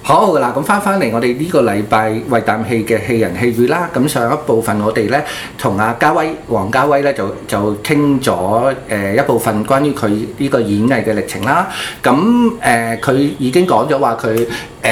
好㗎啦，咁翻嚟我哋呢個禮拜為啖氣嘅戲人戲語啦，咁上一部分我哋咧同阿黃家威咧就傾咗一部分關於佢呢個演藝嘅歷程啦，咁佢已經講咗話佢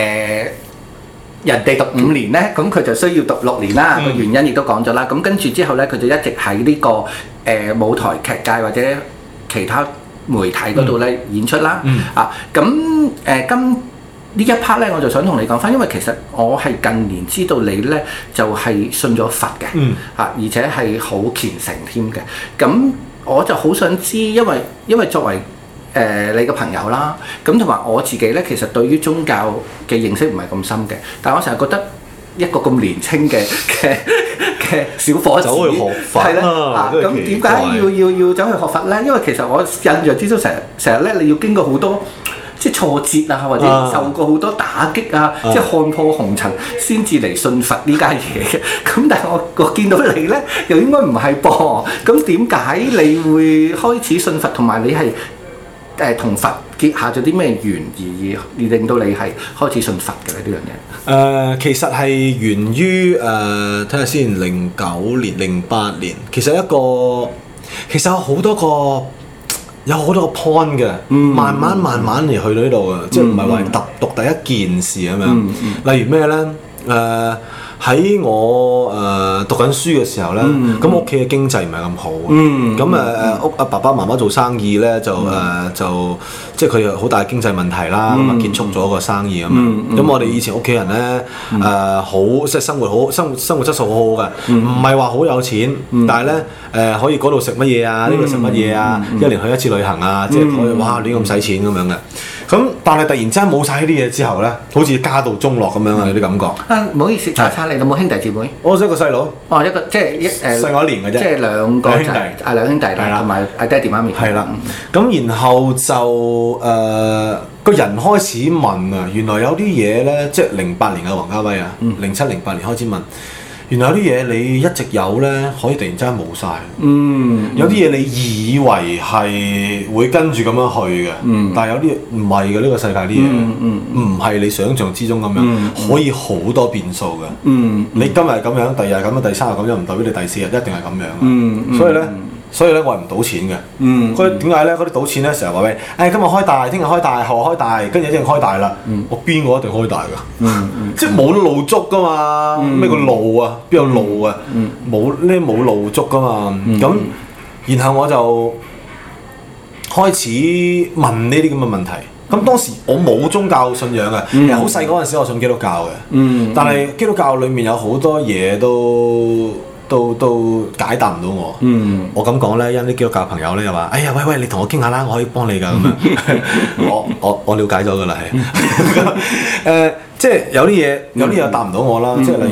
人哋讀5年咧，咁佢就需要讀6年啦，個原因亦都講咗啦，咁跟住之後咧佢就一直喺呢個舞台劇界或者其他媒體嗰度咧演出啦，咁呢一 part 咧，我就想同你講翻，因為其實我係近年知道你咧就係信咗佛嘅，而且係好虔誠添嘅。咁我就好想知，因為作為你嘅朋友啦，咁同埋我自己咧，其實對於宗教嘅認識唔係咁深嘅，但係我成日覺得一個咁年輕嘅小伙子走去學佛係啦，咁點解要走去學佛咧？因為其實我印象之中成日咧，你要經過好多即係挫折啊，或者受過好多打擊啊，即係看破紅塵先至嚟信佛呢家嘢嘅。咁但係我見到你咧，又應該唔係噃。咁點解你會開始信佛，同埋你係同佛結下咗啲咩緣而令到你係開始信佛嘅呢樣嘢？ 其實係源於睇下先，09年、08年，其實有好多個 point 嘅，慢慢嚟去到呢度嘅，即係唔係話讀第一件事咁樣。例如咩咧？喺我讀緊書嘅時候咧，咁屋企嘅經濟唔係咁好，咁屋爸爸媽媽做生意咧就即係佢有好大經濟問題啦，咁結束咗個生意咁樣。咁我哋以前屋企人咧好即係生活質素好好嘅，唔係話好有錢，但係咧可以嗰度食乜嘢啊，呢度食乜嘢啊，一年去一次旅行啊，即係可以哇亂咁使錢咁樣嘅。咁但係突然之間冇晒呢啲嘢之後咧，好似家道中落咁樣啊，有啲感覺。 唔好意思，查你有冇兄弟姊妹？ 我一個細佬。 哦，一個即係細我1年嘅啫。 即係兩個兄弟， 兩兄弟啦，同埋阿爹哋媽咪。 係啦。咁然後就個人開始問啊，原來有啲嘢咧，即係08年嘅黃家威啊，07、08年開始問。原來有啲嘢你一直有咧，可以突然之間冇晒。有啲嘢你以為係會跟住咁樣去嘅，但係有啲唔係嘅，呢個世界啲嘢，唔係你想象之中咁樣，可以好多變數嘅。你今日係咁樣，第二日咁樣，第三日咁樣，唔代表你第4日一定係咁樣。所以咧，我係唔賭錢嘅。嗰啲點解咧？嗰啲賭錢咧，成日話喂，今日開大，聽日開大，後日開大，跟住一定開大啦。我邊個一定開大㗎？即係冇路捉㗎嘛？咩個路啊？邊有路啊？冇路捉㗎嘛？咁然後我就開始問呢啲咁嘅問題。咁當時我冇宗教信仰嘅，其實好細嗰陣時我信基督教嘅。但係基督教裡面有好多嘢都解答唔到我。我咁講咧，因啲基督教朋友咧又話：哎呀，喂，你同我傾下啦，我可以幫你㗎咁樣。我了解咗㗎啦，係。即係有啲嘢又答唔到我啦。即係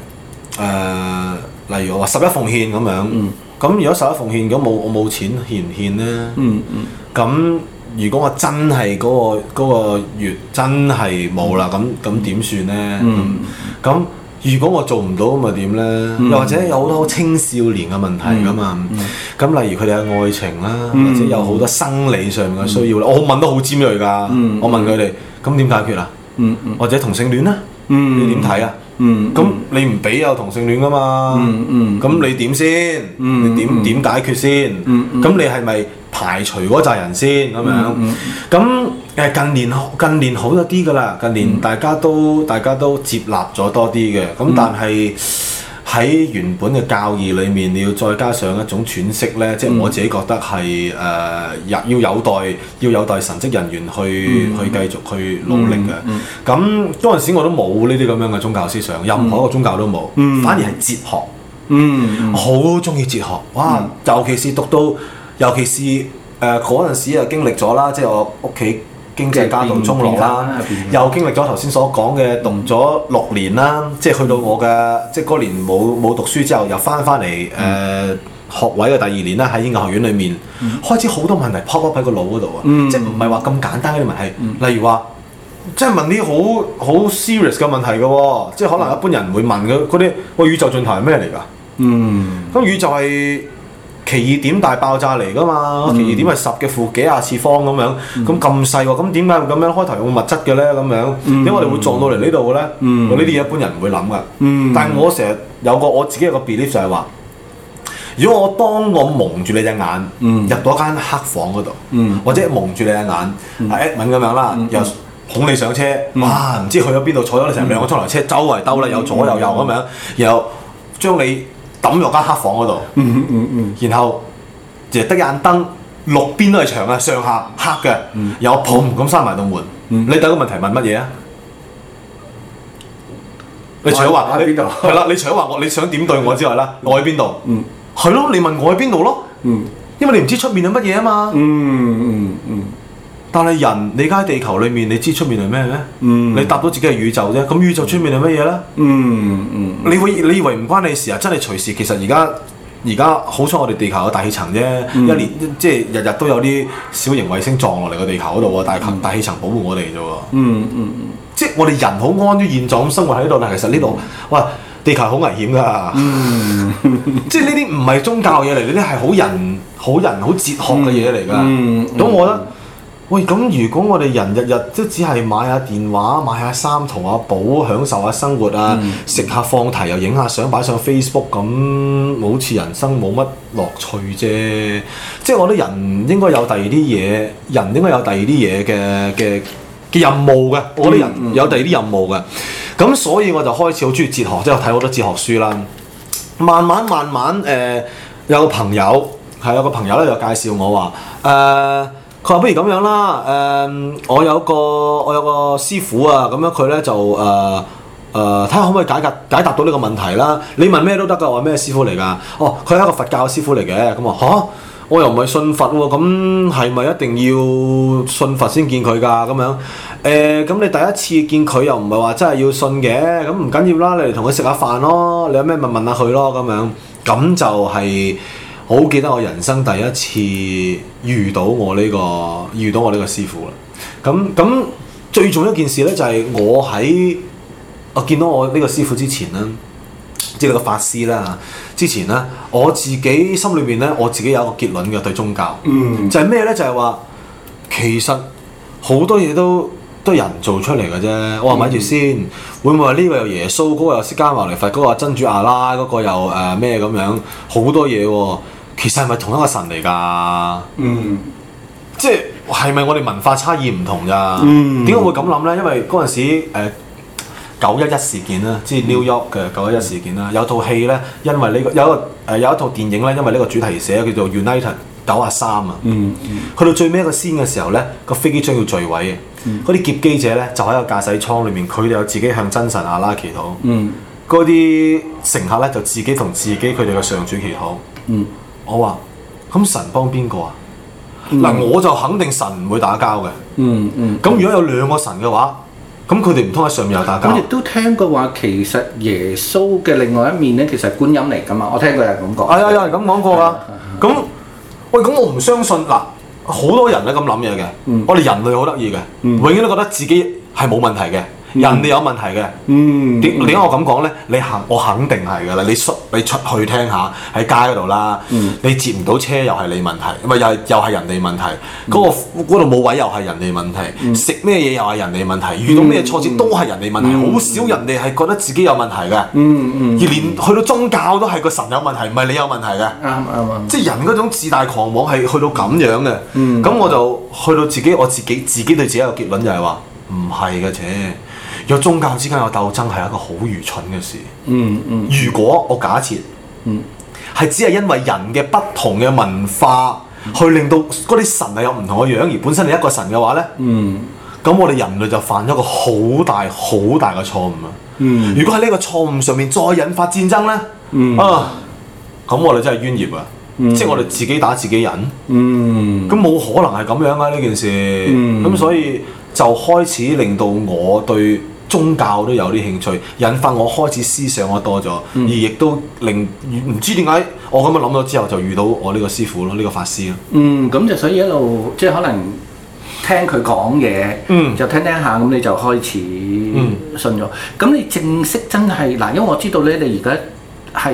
例如我話11奉獻咁樣。咁如果11奉獻，咁我冇錢獻唔獻咧？咁如果我真係嗰個月真係冇啦，咁點算咧？咁如果我做唔到咁咪點咧？又或者有好多青少年嘅問題噶嘛？咁例如佢哋嘅愛情啦，或者有好多生理上面嘅需要啦，我問得好尖鋭㗎。我問佢哋，咁點解決啊？或者同性戀啦，你點睇啊？咁你唔俾有同性戀㗎嘛？咁你點先？你點解決先？咁你係咪排除嗰扎人先咁樣？咁近年好咗啲㗎啦，近年大家都接納咗多啲嘅。咁但係喺原本嘅教義裡面，你要再加上一種詮釋咧，即係我自己覺得係要有待神職人員去繼續去努力嘅。咁嗰陣時我都冇呢啲咁樣嘅宗教思想，任何一個宗教都冇，反而係哲學。好中意哲學，哇！尤其是嗰陣時又經歷咗啦，即係我屋企經濟家道中落啦，又經歷咗頭先所講嘅讀咗6年啦，即係去到我嘅即係嗰年冇讀書之後，又翻嚟學位嘅第2年啦，喺英國學院裏面開始好多問題 pop up 喺個腦嗰度啊，即係唔係話咁簡單嗰啲問題，例如話即係問啲好 serious 嘅問題嘅喎，即係可能一般人唔會問嘅嗰啲，宇宙盡頭係咩嚟㗎？咁宇宙係奇異點大爆炸嚟㗎嘛，奇異點係10嘅負幾廿次方咁樣，咁細喎，咁點解會咁樣開頭用物質嘅咧？咁樣點解我哋會撞到嚟呢度嘅咧？呢啲嘢一般人唔會諗㗎。但係我成日有個我自己有個 belief 就係話，如果當我蒙住你隻眼，入到一間黑房嗰度，或者蒙住你隻眼，阿 Edmond 咁樣啦，又捧你上車，哇！唔知去咗邊度，坐咗你成2個鐘頭車，周圍兜啦，又左又右咁樣，然後將你抌入間黑房嗰度，然後淨係得眼燈，6邊都係牆啊，上下黑嘅，然後砰咁閂埋道門。你第一個問題問乜嘢啊？你除咗話邊度係啦，你除咗話你想點對我之外啦，我喺邊度？係咯，你問我喺邊度咯？因為你唔知出面係乜嘢啊嘛。但係人，你而家喺地球裏面，你知出面係咩咩？你答到自己係宇宙啫。咁宇宙出面係乜嘢咧？你以為唔關你事啊？真係隨時，其實而家好彩我哋地球有大氣層啫，一年即係日日都有啲小型衛星撞落嚟個地球嗰度喎，大氣層保護我哋啫喎。即係我哋人好安於現狀咁生活喺度，但係其實呢度，哇，地球好危險㗎。即係呢啲唔係宗教嘢嚟，呢啲係好人好哲學嘅嘢嚟㗎。咁我覺得。喂，咁如果我哋人日日都只係買下電話、買下衫、淘下寶、享受下生活啊，食下放題又影下相擺上 Facebook 咁，好似人生冇乜樂趣啫。即係我覺得人應該有第二啲嘢，人應該有第二啲嘢嘅任務嘅。我覺得人有第二啲任務嘅。咁所以我就開始好中意哲學，即係我睇好多哲學書啦。慢慢有個朋友咧就介紹我話佢話不如咁樣啦，我有個師傅啊，咁樣佢咧就睇下可唔可以解答到呢個問題啦。你問咩都得㗎，我話咩師傅嚟㗎？哦，佢係一個佛教師傅嚟嘅。咁啊我又唔係信佛喎，咁係咪一定要信佛先見佢㗎？咁樣咁你第一次見佢又唔係話真係要信嘅，咁唔緊要啦，你嚟同佢食下飯咯，你有咩問下佢咯，咁就係。我好記得我人生第一次遇到我呢個師傅啦。咁最重要一件事咧，就係我見到我呢個師傅之前咧，即係個法師啦。之前咧，我自己心裏邊咧，我自己有一個結論嘅對宗教，就係咩咧？就係話其實好多嘢都人做出嚟嘅啫。我話咪住先，會唔會話呢個有耶穌，嗰個有釋迦牟尼佛，嗰個真主阿拉，嗰個又咩咁樣，好多嘢喎。其實係咪同一個神嚟㗎？即係咪我哋文化差異唔同咋？點解會咁諗咧？因為嗰陣時911事件啦，即係 New York 嘅911事件啦，有套戲咧，因為呢個有一套電影咧，因為呢個主題寫叫做 United 93啊。去到最尾一個scene嘅時候咧，個飛機將要墜毀嘅，嗰啲劫機者咧就喺個駕駛艙裏面，佢哋又自己向真神阿拉祈禱。嗰啲乘客咧就自己同自己佢哋嘅上主祈禱。我話咁神幫邊個啊？嗱，我就肯定神唔會打交嘅。咁如果有2個神嘅話，咁佢哋唔通喺上面又打交？ 我亦都聽過話，其實耶穌嘅另外一面咧，其實係觀音嚟㗎嘛。我聽過有人咁講。 有人咁講過㗎。咁咁我唔相信嗱，好多人咧咁諗嘢嘅。我哋人類好得意嘅，永遠都覺得自己係冇問題嘅。人哋有問題嘅，點解我咁講咧？我肯定係㗎啦。你出去聽下喺街嗰度啦，你接唔到車又係你問題，唔係又係人哋問題。嗰度冇位又係人哋問題，食咩嘢又係人哋問題，遇到咩挫折都係人哋問題。好少人哋係覺得自己有問題嘅，而連去到宗教都係個神有問題，唔係你有問題嘅。啱。即係人嗰種自大狂妄係去到咁樣嘅。咁我就去到我自己對自己有個結論就係話唔係嘅啫。有宗教之間有鬥爭係一個好愚蠢嘅事。如果我假設係只係因為人嘅不同嘅文化，去令到嗰啲神係有唔同嘅樣，而本身係一個神嘅話咧，咁我哋人類就犯咗一個好大嘅錯誤啊！如果喺呢個錯誤上面再引發戰爭咧，咁我哋真係冤孽啊！即係我哋自己打自己人，咁冇可能係咁樣啊！呢件事，咁所以就開始令到我對宗教都有啲興趣，引發我開始思想得多咗，而亦都令唔知點解我咁樣諗咗之後，就遇到我呢個師傅咯，呢個法師咯。 咁就所以一路即係可能聽佢講嘢，就聽下，咁你就開始信咗。咁你正式真係嗱，因為我知道咧，你而家係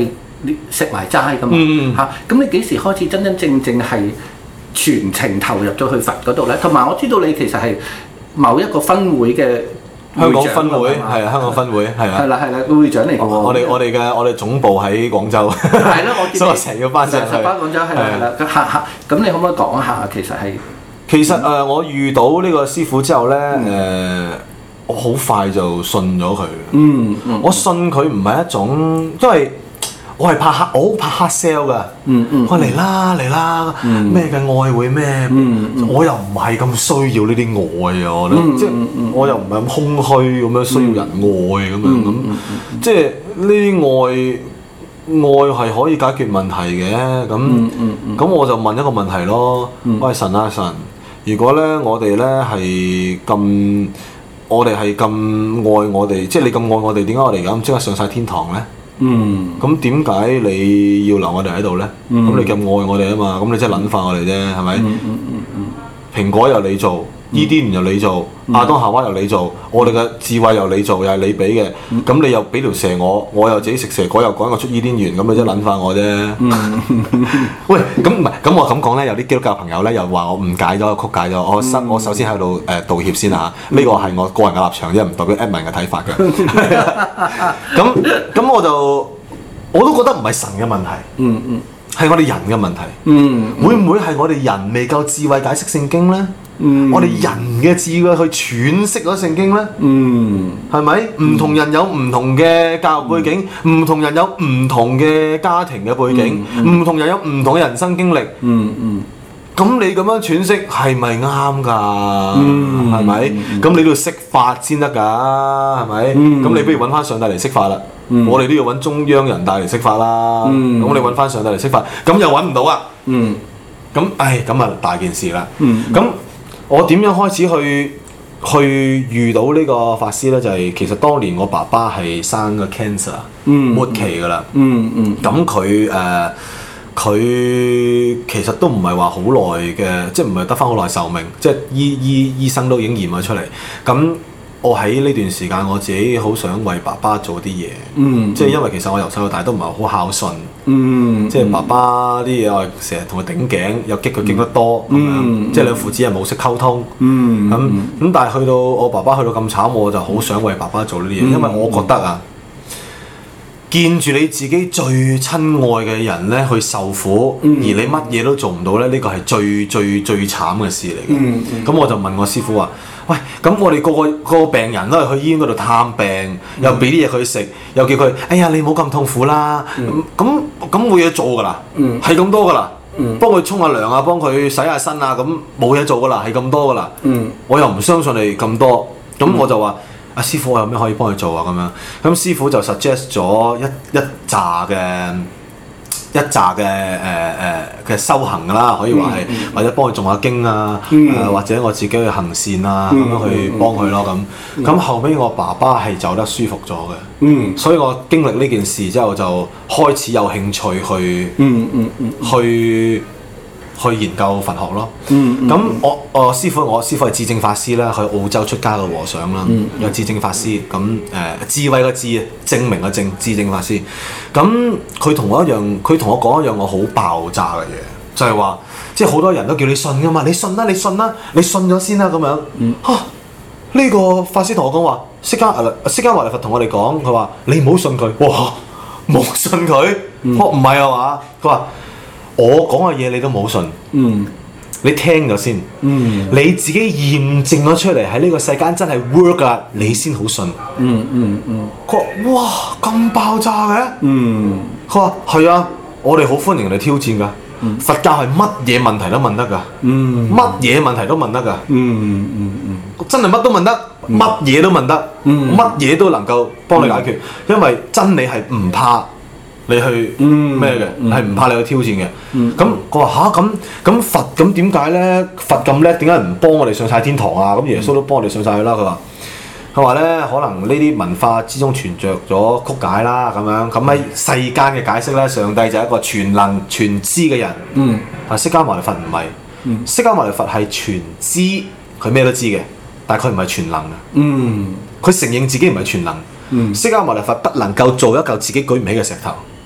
食埋齋噶嘛嚇。咁你幾時開始真真正正係全程投入咗去佛嗰度咧？同埋我知道你其實係某一個分會嘅香港分會係啊，香港分會係啊， 係啦會長嚟嘅喎。 我哋總部喺廣州， 係啦，我見所以我成日要翻上去。 成日翻廣州係啦，咁你可唔可以講一下其實我遇到呢個師傅之後咧，我好快就信咗佢。我信佢唔係一種，因為我好怕 hard sell 㗎。我嚟啦，咩嘅愛會咩？我又唔係咁需要呢啲愛啊！我覺得，即係我又唔係咁空虛咁樣需要人愛咁樣咁，即係呢啲愛係可以解決問題嘅。咁我就問一個問題咯。喂，神啊神，如果咧我哋咧係咁，我哋係咁愛我哋，即係你咁愛我哋，點解我哋咁即刻上晒天堂咧？咁點解你要留我哋喺度咧？咁你咁愛我哋啊嘛，咁你真係撚化我哋啫，係咪？蘋果由你做，伊甸園由你做，亞當夏娃由你做，我哋嘅智慧由你做，又係你俾嘅。咁你又俾條蛇我又自己食蛇果，又趕我出伊甸園，咁你真係撚化我啫。喂，咁唔係，咁我咁講咧，有啲基督教朋友咧又話我誤解咗、曲解咗。我首先喺度道歉先嚇，呢個係我個人嘅立場啫，唔代表 Edmond 嘅睇法嘅。咁我都覺得唔係神嘅問題，係我哋人嘅問題。會唔會係我哋人未夠智慧解釋聖經咧？我哋人嘅智慧去詮釋咗聖經咧？係咪？唔同人有唔同嘅教育背景，唔同人有唔同嘅家庭嘅背景，唔同人有唔同嘅人生經歷。咁你咁樣詮釋係咪啱㗎？係咪？咁你都要釋法先得㗎，係咪？咁你不如揾翻上帝嚟釋法啦。我哋都要揾中央人大嚟釋法啦。咁你揾翻上帝嚟釋法，咁又揾唔到啊。咁啊大件事啦。咁我點樣開始去遇到呢個法師咧？就係其實當年我爸爸係生個 cancer，末期㗎啦。咁佢其實都唔係話好耐嘅，即係唔係得翻好耐壽命，即係醫生都已經驗咗出嚟。咁我喺呢段時間我自己好想為爸爸做啲嘢，即係因為其實我由細到大都唔係好孝順，即係爸爸啲嘢我成日同佢頂頸，又激佢激得多咁樣，即係兩父子係冇識溝通，咁但係去到我爸爸去到咁慘，我就好想為爸爸做呢啲嘢，因為我覺得啊，見住你自己最親愛嘅人咧去受苦，而你乜嘢都做唔到咧，呢個係最慘嘅事嚟嘅。咁我就問我師傅話：喂，咁我哋個病人都係去醫院嗰度探病，又俾啲嘢佢食，又叫佢，哎呀你唔好咁痛苦啦。咁冇嘢做㗎啦，係咁多㗎啦。幫佢沖下涼啊，幫佢洗下身啊，咁冇嘢做㗎啦，係咁多㗎啦。我又唔相信你咁多，咁我就話。阿師傅，我有咩可以幫佢做啊？咁樣，咁師傅就 suggest 咗一紮嘅修行啦，可以話係，或者幫佢誦下經啊，或者我自己去行善啊，咁樣去幫佢咯。咁後尾我爸爸係走得舒服咗嘅，所以我經歷呢件事之後就開始有興趣去研究佛學咯。咁我師傅係智正法師啦，去澳洲出家嘅和尚啦，有智正法師。咁智慧嘅智，證明嘅證，智正法師。咁佢同我講一樣我好爆炸嘅嘢，就係話，即係好多人都叫你信㗎嘛，你信啦，你信咗先啦咁樣。呢個法師同我講話，釋迦牟尼佛同我哋講，佢話你唔好信佢。哇，冇信佢？我唔係啊嘛，佢話。我講嘅嘢你都冇信，你聽咗先，你自己驗證咗出嚟喺呢個世間真係 work 㗎，你先好信。佢話：哇，咁爆炸嘅？佢話：係啊，我哋好歡迎你挑戰㗎。佛教係乜嘢問題都問得㗎，乜嘢問題都問得㗎。真係乜都問得，乜嘢都問得，乜嘢都能夠幫你解決，因為真理係唔怕。你去咩嘅？係唔怕你去挑戰嘅。咁佢話嚇，咁佛咁點解咧？佛咁叻，點解唔幫我哋上晒天堂啊？咁耶穌都幫我哋上晒去啦。佢話咧，可能呢啲文化之中存着咗曲解啦。咁喺世間嘅解釋咧，上帝就係一個全能全知嘅人。但釋迦牟尼佛唔係，釋迦牟尼佛係全知，佢咩都知嘅，但係佢唔係全能嘅。佢承認自己唔係全能。釋迦牟尼佛不能夠做一嚿自己舉唔起嘅石頭。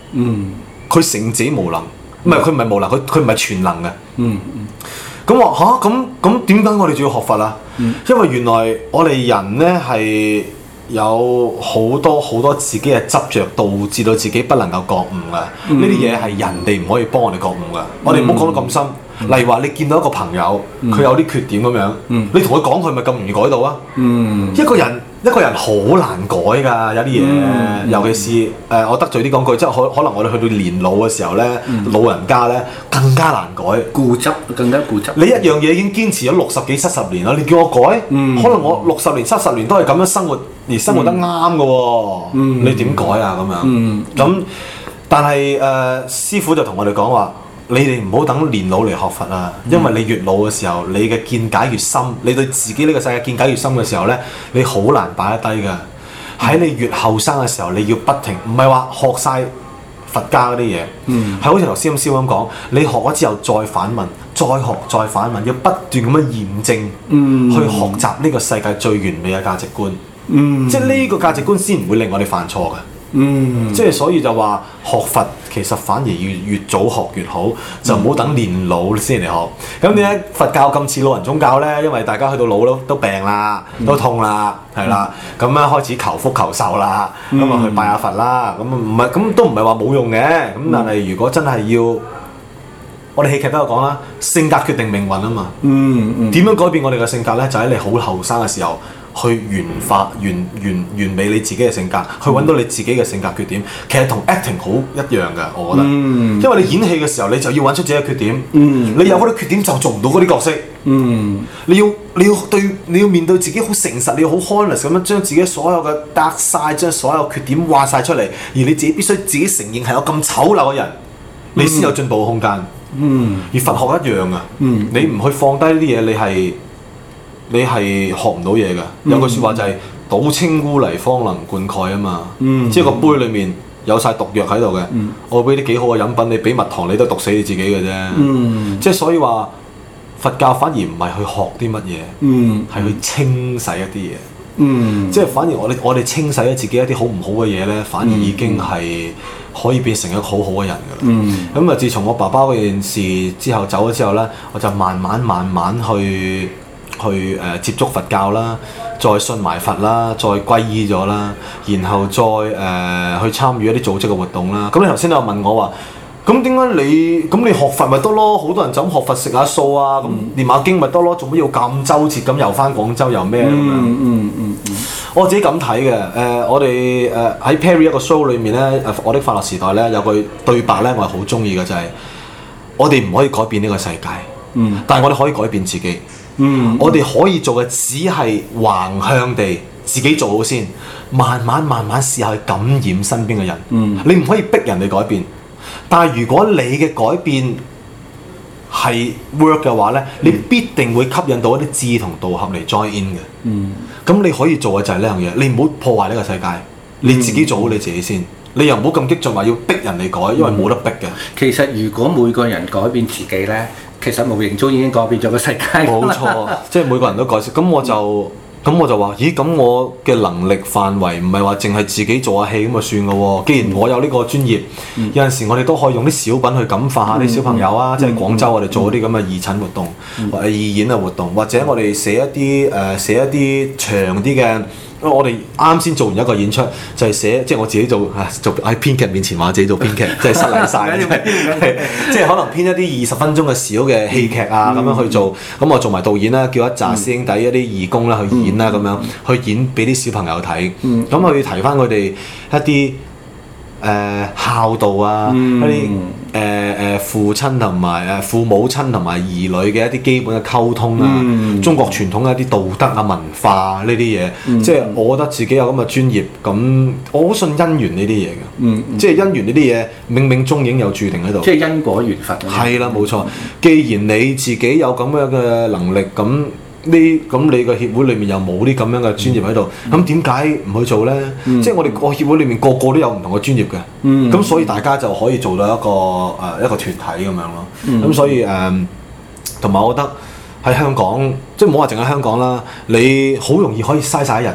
佢成者無能，唔係佢唔係無能，佢唔係全能嘅。咁話吓，咁點解我哋仲要學佛啊？因為原來我哋人呢係有好多自己嘅執着，導致到自己不能夠覺悟啊！呢啲嘢係人哋唔可以幫我哋覺悟噶。我哋唔好講到咁深。例如話你見到一個朋友，佢有啲缺點咁樣，你同佢講，佢咪咁容易改到啊？一個人好難改㗎，有啲嘢，尤其是我得罪啲講句，即係可能我哋去到年老嘅時候咧，老人家咧更加難改， 更加固執。 你一樣嘢已經堅持咗60幾70年啦，你叫我改，可能我60年70年都係咁樣生活，而生活得啱嘅喎，你點改啊咁樣？咁但係師傅就同我哋講話。你哋唔好等年老嚟學佛啊！因為你越老嘅時候，你嘅見解越深，你對自己呢個世界見解越深嘅時候呢，你好難擺得低㗎。喺你越後生嘅時候，你要不停，唔係話學晒佛家嗰啲嘢，係好似頭先咁講，你學咗之後再反問，再學再反問，要不斷咁樣驗證，去學習呢個世界最完美嘅價值觀。即係呢個價值觀先唔會令我哋犯錯㗎。即係所以就話學佛其實反而要越早學越好，就唔好等年老先嚟學。咁點解佛教咁似老人宗教呢？因為大家去到老都病啦，都痛啦，係啦，咁樣開始求福求壽啦，咁啊去拜下佛啦。咁唔係咁都唔係話冇用嘅。咁但係如果真係要，我哋戲劇都有講啦，性格決定命運啊嘛。點樣改變我哋嘅性格呢？就喺你好後生嘅時候。去完美你自己嘅性格，去揾到你自己嘅性格缺點，其實同 acting 好一樣嘅，我覺得。因為你演戲嘅時候，你就要揾出自己嘅缺點。你有嗰啲缺點就做唔到嗰啲角色。你要面對自己好誠實，你要好 honest 咁樣將自己所有嘅 dark side，將所有缺點話晒出嚟，而你自己必須自己承認係有咁醜陋嘅人，你先有進步嘅空間。而佛學一樣啊，你唔去放低呢啲嘢，你係學唔到嘢㗎。有句説話就係倒清污泥方能灌溉啊嘛。即係個杯裡面有晒毒藥喺度嘅，我俾啲幾好嘅飲品，你俾蜜糖你都毒死你自己嘅啫。即係所以話佛教反而唔係去學啲乜嘢，係去清洗一啲嘢。即係反而我哋清洗咗自己一啲好唔好嘅嘢咧，反而已經係可以變成一個好好嘅人㗎啦。咁啊，自從我爸爸嗰件事之後走咗之後咧，我就慢慢去接觸佛教啦，再信埋佛啦，再皈依咗啦，然後再去參與一啲組織嘅活動啦。咁你頭先都有問我話，咁點解你學佛咪得咯？好多人就咁學佛食下素啊，咁唸下經咪得咯？做乜要咁周折咁遊翻廣州遊咩咁樣？我自己咁睇嘅。我哋喺 Perry 一個 show 裏面咧，我的快樂時代咧有句對白咧，我係好中意嘅，就係我哋唔可以改變呢個世界，但係我哋可以改變自己。我哋可以做嘅只係橫向地自己做好先，慢慢試下去感染身邊嘅人。你唔可以逼人哋改變，但係如果你嘅改變係 work 嘅話呢，你必定會吸引到一啲志同道合嚟 join in 嘅。咁你可以做嘅就係呢樣嘢，你唔好破壞呢個世界，你自己做好你自己先。你又唔好咁激進話要逼人哋改，因為冇得逼嘅。 其實如果每個人改變自己呢，其實無形中已經改變咗個世界。 冇錯，即係每個人都改善。咁我就話，咦？咁我嘅能力範圍唔係話淨係自己做下戲咁就算嘅喎。既然我有呢個專業，有陣時我哋都可以用啲小品去感化下啲小朋友啊。即係廣州我哋做啲咁嘅義診活動，或者義演嘅活動，或者我哋寫一啲長啲嘅。我哋啱先做完一個演出，就係寫，即係我自己做喺編劇面前話自己做編劇，即係失禮晒。即係可能編一啲20分鐘嘅小嘅戲劇啊，咁樣去做。咁我做埋導演啦，叫一紮師兄弟一啲義工啦去演啦，咁樣去演俾啲小朋友睇。咁去提翻佢哋一啲孝道啊，一啲父親同埋父母親同埋兒女嘅一啲基本嘅溝通啊，中國傳統嘅一啲道德啊、文化呢啲嘢，即係我覺得自己有咁嘅專業，咁我好信因緣呢啲嘢嘅，即係因緣呢啲嘢冥冥中已經有注定喺度， 即係因果緣分。 係啦，冇錯。既然你自己有咁樣嘅能力，咁你個協會裏面又冇啲咁樣嘅專業喺度，咁點解唔去做呢？即係我哋個協會裏面個個都有唔同嘅專業嘅，咁所以大家就可以做到一個團體咁樣咯。咁所以同埋我覺得喺香港，即係唔好話淨係香港啦，你好容易可以嘥晒一日㗎。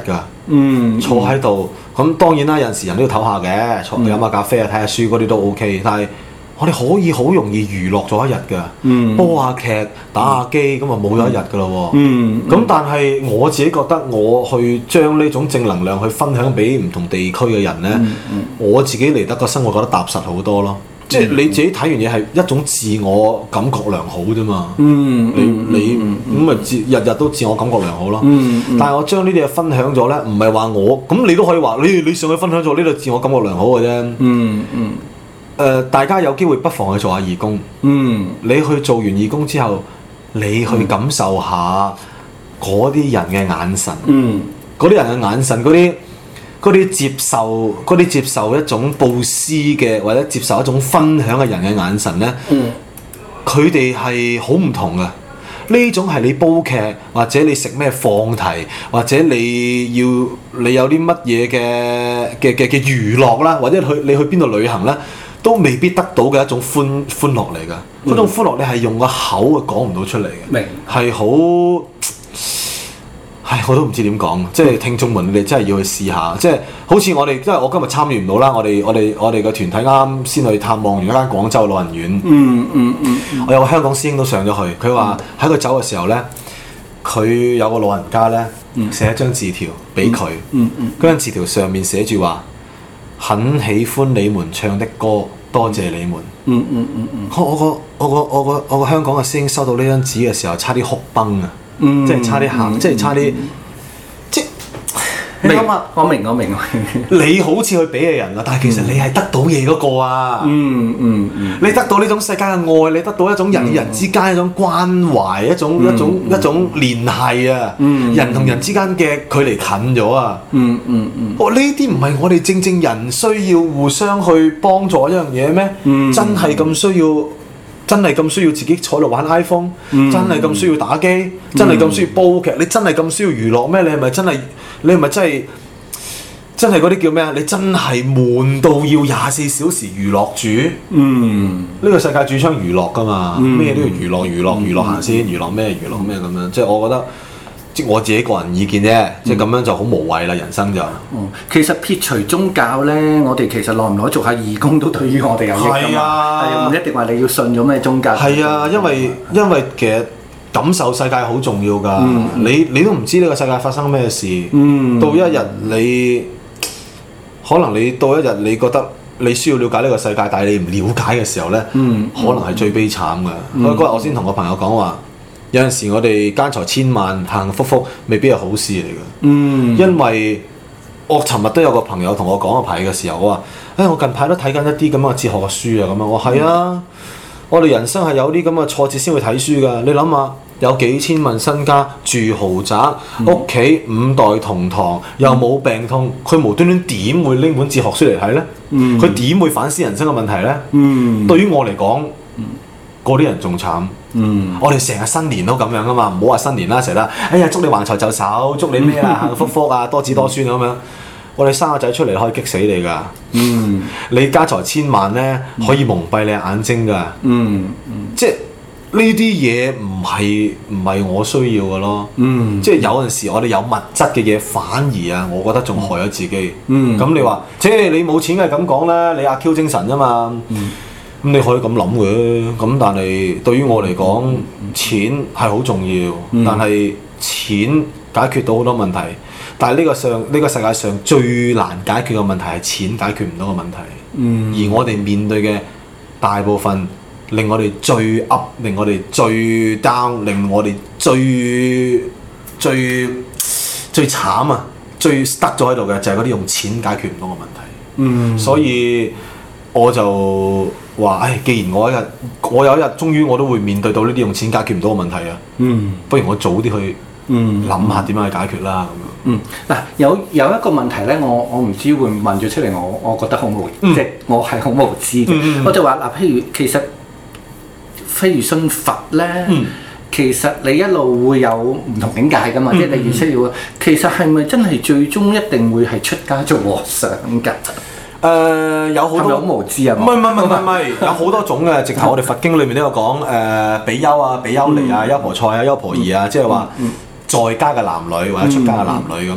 坐喺度。咁當然啦，有陣時人都要唞下嘅，坐飲下咖啡啊，睇下書嗰啲都 OK。但係我哋可以好容易娛樂咗一日㗎，煲下劇、打下機，咁啊冇咗一日㗎咯喎。咁但係我自己覺得，我去將呢種正能量去分享俾唔同地區嘅人呢，我自己嚟得個生活覺得踏實好多咯。即係你自己睇完嘢係一種自我感覺良好啫嘛。你咁咪日日都自我感覺良好咯。但係我將呢啲嘢分享咗呢，唔係話我咁，你都可以話你上去分享咗呢度自我感覺良好嘅啫。大家有機會不妨去做下義工。你去做完義工之後，你去感受下嗰啲人嘅眼神，嗰啲人嘅眼神，嗰啲接受一種布施嘅，或者接受一種分享嘅人嘅眼神呢，佢哋係好唔同嘅。呢種係你煲劇，或者你食咩放題，或者你有啲乜嘢嘅娛樂啦，或者你去邊度旅行呢，都未必得到嘅一種歡樂嚟㗎。嗰種歡樂你係用個口講唔到出嚟嘅，係好。我都唔知點講，即係聽眾們，你哋真係要去試下。即係好似我哋，因為我今日參與唔到啦。我哋嘅團體啱先去探望完一間廣州老人院。我有個香港師兄都上咗去，佢話喺佢走嘅時候呢，佢有個老人家呢，寫一張字條俾佢。嗰張字條上面寫住話：很喜歡你們唱的歌，多謝你們。我個香港嘅師兄收到呢張紙嘅時候，差啲哭崩啊！即係差啲喊，即係差啲，即係你諗下， 我明。 你好似去俾嘅人啊，但係其實你係得到嘢嗰個啊。你得到呢種世界嘅愛，你得到一種人與人之間一種關懷，一種聯繫啊。人同人之間嘅距離近咗啊。呢啲唔係我哋正人需要互相去幫助一樣嘢咩？真係咁需要自己坐度玩 iPhone？真係咁需要打機？真係咁需要煲劇？你真係咁需要娛樂咩？你係咪真係嗰啲叫咩啊？你真係悶到要24小時娛樂主？呢個世界主張娛樂㗎嘛，咩都要娛樂行先，娛樂咩咁樣。即係我覺得，即係我自己個人意見啫，即係咁樣就好無謂啦，人生就。 其實撇除宗教呢，我哋其實耐唔耐做下義工都對於我哋有益㗎嘛。係啊，唔一定話你要信咗咩宗教。 係啊，因為其實感受世界好重要㗎。你都唔知呢個世界發生咩事。到一日可能你覺得你需要了解呢個世界，但係你唔了解嘅時候呢，可能係最悲慘㗎。嗰日我先同個朋友講話。有陣時我哋家財千萬，幸幸福福未必係好事嚟嘅。因為我尋日都有個朋友同我講個牌嘅時候，我話：我近排都睇緊一啲咁嘅哲學嘅書啊。咁樣我係啊，我哋人生係有啲咁嘅挫折先會睇書㗎。你諗下，有幾千萬身家，住豪宅，屋企5代同堂，又冇病痛，佢無端端點會拎本哲學書嚟睇呢？佢點會反思人生嘅問題呢？對於我嚟講，嗰啲人仲慘。我哋成日新年都咁樣㗎嘛，唔好話新年啦，成日哎呀祝你橫財就手，祝你咩啊幸福福啊多子多孫咁樣。我哋生個仔出嚟可以激死你㗎。你家財千萬呢，可以蒙蔽你眼睛㗎。即係呢啲嘢唔係我需要嘅咯。即係有陣時我哋有物質嘅嘢，反而啊，我覺得仲害咗自己。咁你話，即係你冇錢係咁講啦，你阿 Q 精神啫嘛。咁你可以咁諗嘅，咁但係對於我嚟講，錢係好重要，但係錢解決到好多問題，但係呢個世界上最難解決嘅問題係錢解決唔到嘅問題。而我哋面對嘅大部分令我哋最 up，令我哋最 down，令我哋最慘啊，最 stuck 咗喺度嘅就係嗰啲用錢解決唔到嘅問題。所以我就話：既然我有一日終於我都會面對到呢啲用錢解決唔到嘅問題啊，不如我早啲去諗下點樣去解決啦咁樣。 嗱，有一個問題咧，我唔知會問咗出嚟，我覺得好即係我係好無知嘅。我就話嗱，譬如信佛咧，其實你一路會有唔同境界㗎嘛，即係你需要。其實係咪真係最終一定會係出家做和尚㗎？ 有好多好無知啊！ 唔係，有好多種嘅。直頭我哋佛經裏面都有講比丘啊、比丘尼啊、優婆塞啊、優婆夷啊，即係話在家嘅男女或者出家嘅男女咁樣。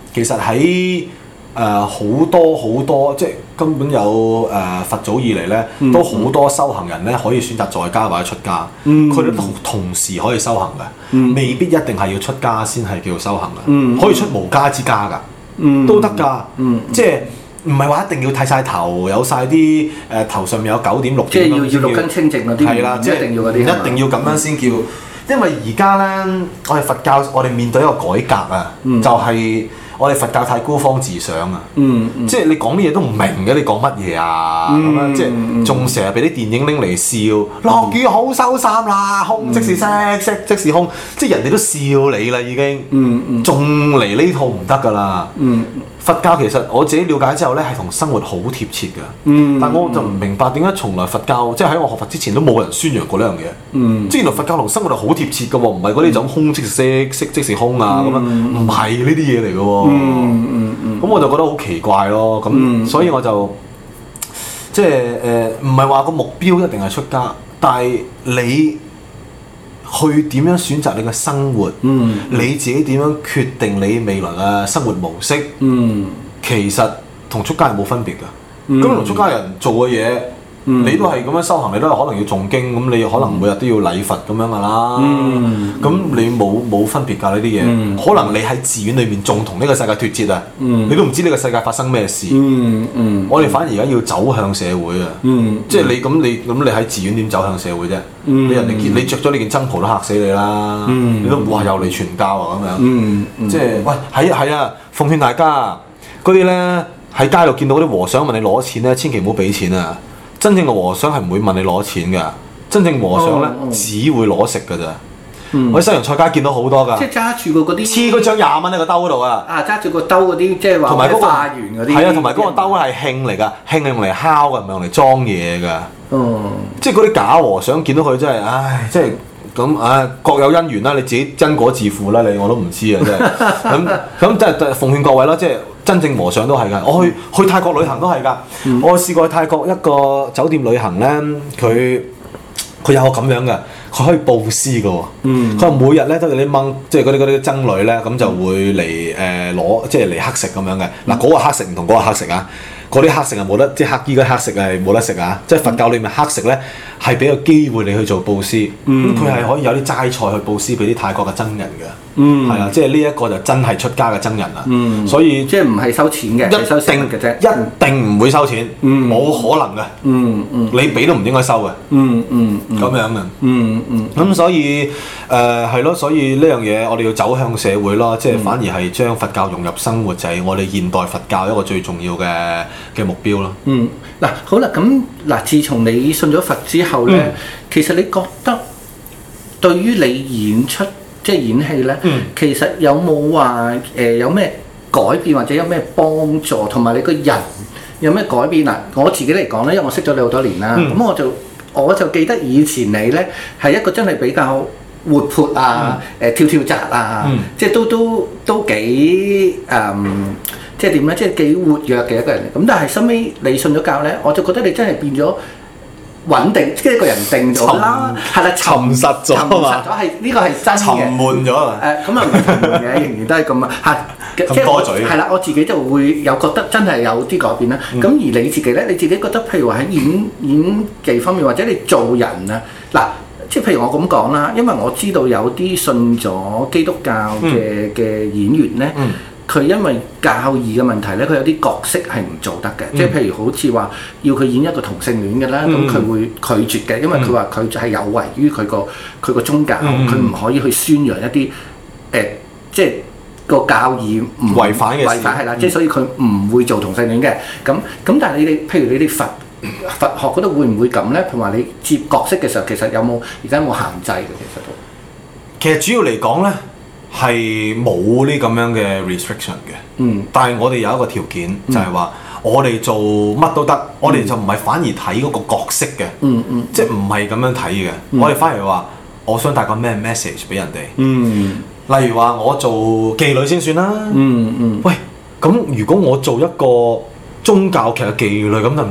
其實喺好多即係根本有佛祖以嚟咧，都好多修行人咧可以選擇在家或者出家，佢哋都同時可以修行嘅，未必一定係要出家先係叫做修行嘅，可以出無家之家㗎，都得㗎，即係唔係話一定要剃晒頭，有晒啲頭上面有9點6點， 即係要六根清淨嗰啲， 係啦，即係一定要嗰啲， 一定要咁樣先叫。因為而家咧，我哋佛教我哋面對一個改革啊，就係我哋佛教太孤芳自賞啊，即係你講啲嘢都唔明嘅，你講乜嘢啊？咁樣即係仲成日俾啲電影拎嚟笑，落雨好收衫啦，空即是色，色即是空，即係人哋都笑你啦已經，仲嚟呢套唔得㗎啦。佛教其實我自己了解之後咧，係同生活好貼切㗎。但我就唔明白點解從來佛教即係喺我學佛之前都冇人宣揚過呢樣嘢。即係原來佛教同生活係好貼切㗎喎，唔係嗰啲就咁空即是色，色即是空啊咁樣，唔係呢啲嘢嚟㗎喎。咁我就覺得好奇怪咯。咁所以我就即係唔係話個目標一定係出家，但係你去點樣選擇你嘅生活，你自己點樣決定你未來嘅生活模式，其實同出家係冇分別㗎。咁同出家人做嘅嘢，你都係咁樣修行，你都係可能要誦經，咁你可能每日都要禮佛咁樣㗎啦。咁你冇分別㗎呢啲嘢。可能你喺寺院裏面仲同呢個世界脫節啊，你都唔知呢個世界發生咩事。我哋反而而家要走向社會啊，即係你喺寺院點走向社會啫？你人哋見你着咗呢件僧袍都嚇死你啦，你都哇又嚟傳教啊咁樣。即係喂係啊，奉勸大家嗰啲咧喺街度見到嗰啲和尚問你攞錢咧，千祈唔好俾錢啊！真正嘅和尚係唔會問你攞錢㗎，真正和尚咧只會攞食㗎咋。我喺西洋菜街見到好多㗎， 即係揸住個嗰啲黐嗰張20蚊喺個兜嗰度啊！ 揸住個兜嗰啲，即係話同埋嗰個化緣嗰啲， 係啊，同埋嗰個兜係磬嚟㗎，磬係用嚟敲㗎，唔係用嚟裝嘢㗎。即係嗰啲假和尚見到佢真係，唉，即係咁各有因緣啦，你自己因果自負啦，我都唔知啊，真係咁即係奉勸各位啦，即係。真正和尚都係㗎，我去泰國旅行都係㗎。我試過去泰國一個酒店旅行咧，佢有個咁樣嘅，佢可以佈施㗎喎。佢話每日咧都有啲掹，即係嗰啲僧侶咧，咁就會嚟攞，即係嚟乞食咁樣嘅。嗱，嗰個乞食唔同嗰個乞食啊，嗰啲乞食係冇得，即係乞衣嗰啲乞食係冇得食啊。即係佛教裏面乞食咧係俾個機會你去做佈施，咁佢係可以有啲齋菜去佈施俾啲泰國嘅僧人嘅。係啊，即係呢一個就真係出家嘅僧人啦。所以即係唔係收錢嘅， 一定嘅啫， 一定唔會收錢，冇可能嘅。你俾都唔應該收嘅。咁樣嘅。咁所以係咯，所以呢樣嘢我哋要走向社會咯，即係反而係將佛教融入生活，就係我哋現代佛教一個最重要嘅目標咯。 嗱好啦，咁嗱，自從你信咗佛之後咧，其實你覺得對於你演出即係演戲咧，其實有冇話有咩改變或者有咩幫助，同埋你個人有咩改變啊？我自己嚟講咧，因為我識咗你好多年啦，咁我就記得以前你咧係一個真係比較活潑啊，跳跳紮啊，即係都幾即係點咧？即係幾活躍嘅一個人嚟。咁但係收尾你信咗教咧，我就覺得你真係變咗穩定，即係個人定咗啦，係啦， 沉實咗係呢個係真嘅。 沉悶咗啊！ 咁啊唔係沉悶嘅，仍然都係咁啊，係咁多嘴。係啦，我自己就會有覺得真係有啲改變啦。咁而你自己咧，你自己覺得譬如話喺演技方面，或者你做人啊，嗱，即係譬如我咁講啦，因為我知道有啲信咗基督教嘅演員咧。佢因為教義嘅問題咧，佢有啲角色係唔做得嘅，即係譬如好似話要佢演一個同性戀嘅啦，咁佢會拒絕嘅，因為佢話佢就係有違於佢個宗教，佢唔可以去宣揚一啲即係個教義唔違反嘅事， 係啦，即係所以佢唔會做同性戀嘅。咁但係你哋譬如你哋佛學嗰度會唔會咁咧？譬如話你接角色嘅時候，其實有冇而家有冇限制嘅？ 其實主要嚟講咧。係冇呢咁樣嘅 restriction 嘅，但係我哋有一個條件，就係話我哋做乜都得，我哋就唔係反而睇嗰個角色嘅，即係唔係咁樣睇嘅，我哋反而話我想帶個咩 message 俾人哋，例如話我做妓女先算啦，喂，咁如果我做一個宗教劇嘅妓女咁得唔得咧？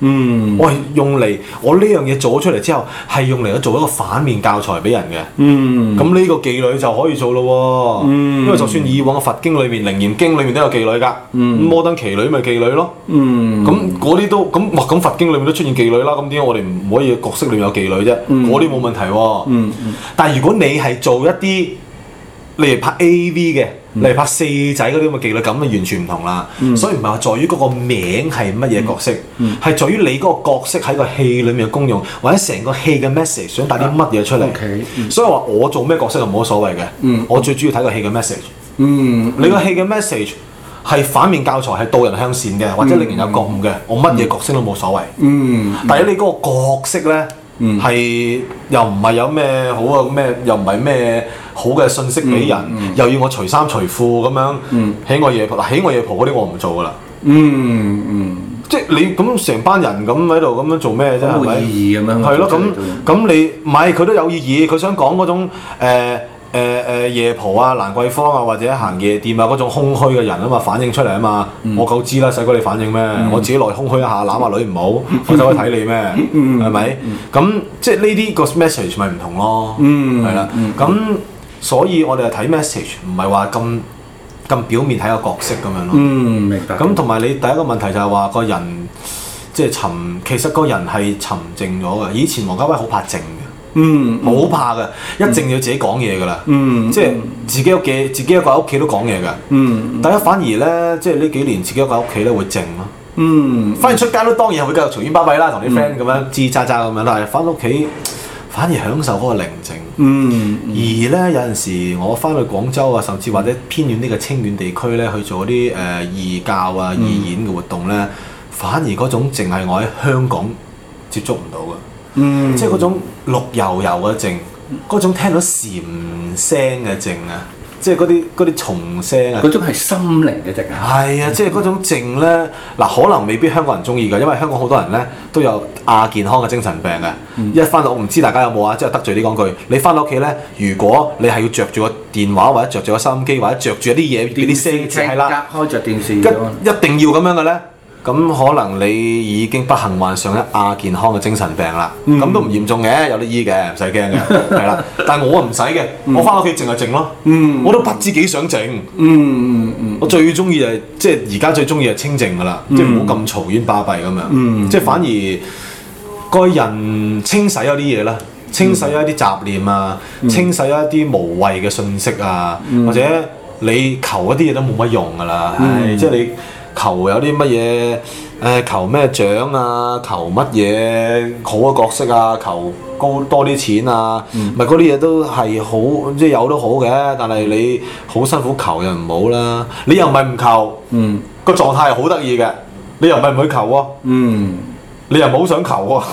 我係用嚟我呢樣嘢做咗出嚟之後，係用嚟做一個反面教材俾人嘅。咁呢個妓女就可以做咯喎。因為就算以往嘅佛經裏面、楞嚴經裏面都有妓女㗎。摩登奇女咪妓女咯。咁嗰啲都咁佛經裏面都出現妓女啦。咁點解我哋唔可以角色裏面有妓女啫？嗰啲冇問題喎。但係如果你係做一啲例如拍 AV 嘅，例如拍四仔嗰啲咁嘅妓女，咁就完全唔同啦。所以唔係話在於嗰個名係乜嘢角色，係在於你嗰個角色喺個戲裡面嘅功用，或者成個戲嘅 message 想帶啲乜嘢出嚟。所以話我做咩角色就冇乜所謂嘅。我最主要睇個戲嘅 message。你個戲嘅 message 係反面教材，係導人向善嘅，或者令人有覺悟嘅，我乜嘢角色都冇所謂。但係你嗰個角色咧，係又唔係有咩好啊？咩又唔係咩好嘅信息俾人，又要我除衫除褲咁樣，喜愛夜蒲嗱，喜愛夜蒲嗰啲我唔做噶啦。即係你咁成班人咁喺度咁樣做咩啫？係咪？冇意義咁樣。係咯，咁你唔係佢都有意義，佢想講嗰種夜蒲啊、蘭桂坊啊，或者行夜店啊嗰種空虛嘅人啊嘛，反映出嚟啊嘛。我夠知啦，使鬼你反應咩？我自己內空虛一下，攬下女唔好，我走去睇你咩？係咪？咁即係呢啲個 message 咪唔同咯。係啦。咁所以我哋係睇 message，唔係話咁表面睇個角色咁樣咯。明白。咁同埋你第一個問題就係話個人即係其實個人係沉靜咗嘅。以前王家衛好怕靜嘅。好怕嘅，一靜要自己講嘢㗎啦。即係自己一個喺屋企都講嘢㗎。大家反而咧，即係呢幾年自己一個喺屋企咧會靜咯。反而出街都當然係會繼續隨便巴閉啦，同啲 friend 咁樣吱喳喳咁樣，但係翻屋企反而享受嗰個寧靜。而咧有陣時我翻去廣州啊，甚至或者偏遠呢個清遠地區咧去做啲義教啊、義演嘅活動咧，反而嗰種靜係我喺香港接觸唔到嘅。即係嗰種綠油油嘅靜，嗰種聽到蟬聲嘅靜啊，即係嗰啲蟲聲啊，嗰種係心靈嘅靜啊。係啊，即係嗰種靜咧，嗱可能未必香港人中意㗎，因為香港好多人咧都有亞健康嘅精神病嘅。一翻到我唔知大家有冇啊，即係得罪啲講句，你翻到屋企咧，如果你係要着住個電話或者着住個收音機或者着住一啲嘢俾啲聲，係啦，開着電視，一定要咁樣嘅咧。咁可能你已經不幸患上一亞健康嘅精神病啦，咁都唔嚴重嘅，有得醫嘅，唔使驚嘅，係啦。但係我唔使嘅，我翻屋企靜就靜咯，我都不知幾想靜。我最中意就係即係而家最中意係清靜噶啦，即係唔好咁嘈喧巴閉咁樣，即係反而個人清洗一啲嘢啦，清洗一啲雜念啊，清洗一啲無謂嘅信息啊，或者你求一啲嘢都冇乜用噶啦，即係你。求有啲乜嘢求咩獎啊？求乜嘢好嘅角色啊？求多啲錢啊？咪嗰啲嘢都係好，即係有都好嘅。但係你好辛苦求又唔好啦。你又唔係唔求，個狀態係好得意嘅。你又唔係唔去求喎，你又唔好想求喎，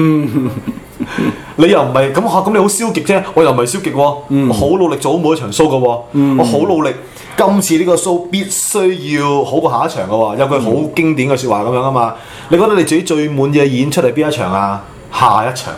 你又唔係咁你好消極啫。我又唔係消極喎，我好努力做好每一場 show 嘅喎，我好努力。今次呢個 show 必須要好過下一場嘅喎，有句好經典嘅説話咁樣啊嘛。你覺得你自己最滿意嘅演出係邊一場啊？下一場。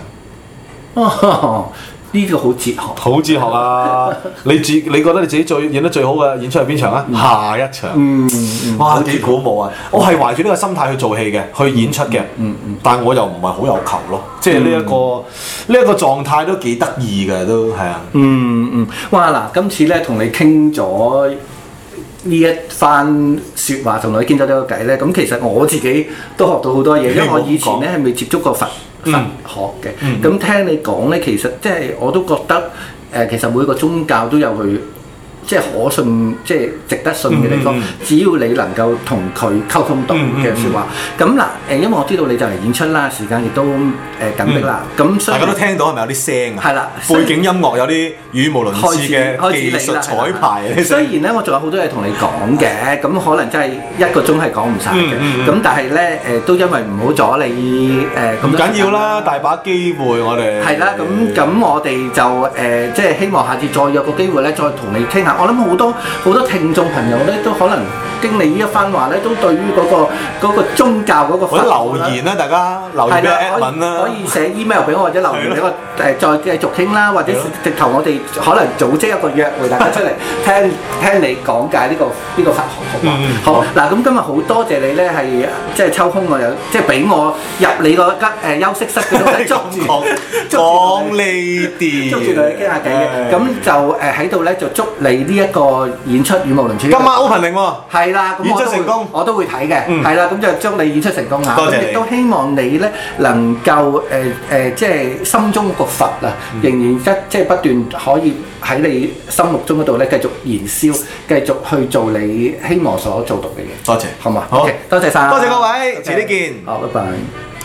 呢個好哲學。好哲學啊！你覺得你自己演得最好嘅演出係邊場啊？下一場。哇！幾鼓舞啊！我係懷住呢個心態去做戲嘅，去演出嘅。但係我又唔係好有求咯，即係呢一個狀態都幾得意嘅，都係啊。哇！嗱，今次咧同你傾咗呢一番説話，同你傾咗呢個偈咧，咁其實我自己都學到好多嘢，因為我以前咧係未接觸過佛學嘅，咁聽你講咧，其實即係我都覺得其實每個宗教都有佢即係可信，即係值得信嘅地方。只要你能夠同佢溝通到嘅説話，咁嗱因為我知道你就嚟演出啦，時間亦都緊迫啦，咁所以大家都聽到係咪有啲聲啊？係啦，背景音樂有啲語無倫次嘅技術彩排。雖然咧我仲有好多嘢同你講嘅，咁可能真係一個鐘係講唔晒嘅，咁但係咧都因為唔好阻你咁唔緊要啦，大把機會我哋係啦，咁我哋就即係希望下次再約個機會咧，再同你傾下。我諗好多聽眾朋友咧都可能經理呢一番話咧，都對於嗰個宗教嗰個或者留言啦，大家留言俾 Edmond 啦， 可以寫 email 俾我或者留言俾我再繼續傾啦，或者直頭我哋可能組織一個約會，大家出嚟聽你講解呢個佛學好嗱，咁今日好多謝你咧，係即係抽空我有即係俾我入你個休息室嗰度捉住講呢啲， 捉住你傾下偈嘅，咁就喺度咧就祝你呢一個演出語無倫次。 今晚 opening 喎， 係啦，咁演出成功我都會睇嘅，係啦，咁就祝你演出成功嚇， 多謝你， 亦都希望你咧能夠即係心中個佛啊，仍然即係不斷可以喺你心目中嗰度咧繼續燃燒，繼續去做你希望所做到嘅嘢。 多謝， 好嘛？ 好， 多謝晒， 多謝各位，遲啲見， 好，拜拜。